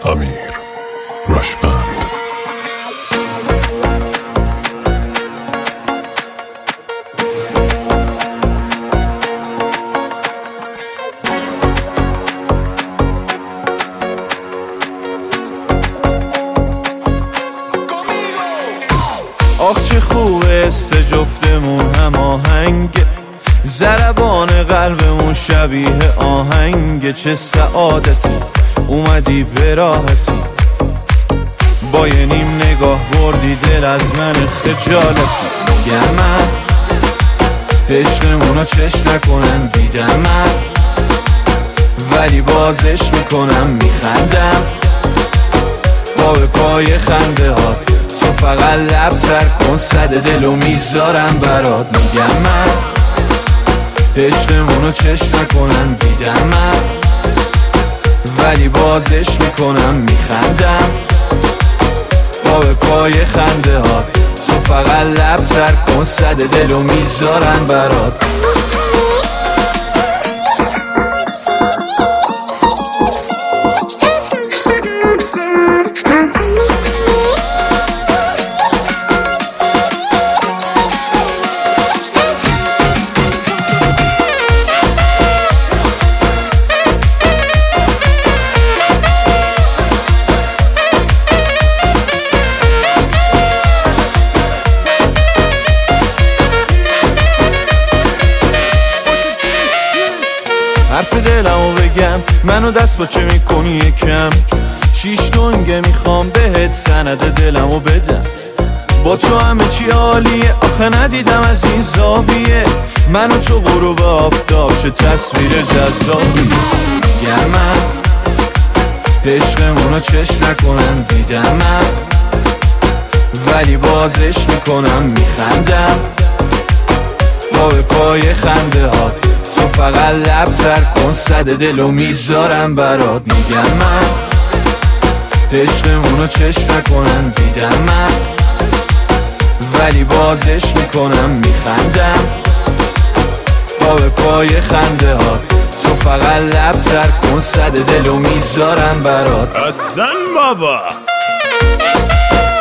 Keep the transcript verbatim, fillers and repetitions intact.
امیر رشمند. آخ چه خوبه سه جفتمون هم آهنگ، ضربان قلبمون شبیه آهنگ. چه سعادتی اومدی به راحتی، با یه نیم نگاه بردی دل از من خجالتی. میگم من عشقمونو چش نکنن دیدم من، ولی بازش میکنم میخندم با به پای خنده ها. تو فقط لب تر کن صد دلو میذارم برات. میگم من عشقمونو چش نکنن دیدم من، ولی بازش میکنم میخندم با به پای خنده ها. تو فقط لب تر کن صد دلو میذارم برات. حرف دلمو بگم، منو دست با چه میکنی یکم. شیش دنگه میخوام بهت سند دلمو بدم. با تو همه چی عالیه، آخه ندیدم از این زاویه. منو تو غروب آفتاب چه تصویر جذابیه. میگم من عشقمونو چش نکنن دیدم من، ولی بازش میکنم میخندم با به پای خنده ها. تو فقط لب تر کن صد دلو میذارم برات. میگم من عشقمونو چش نکنن دیدم من، ولی بازش میکنم میخندم با به پای خنده ها. تو فقط لب تر کن صد دلو میذارم برات. حسن بابا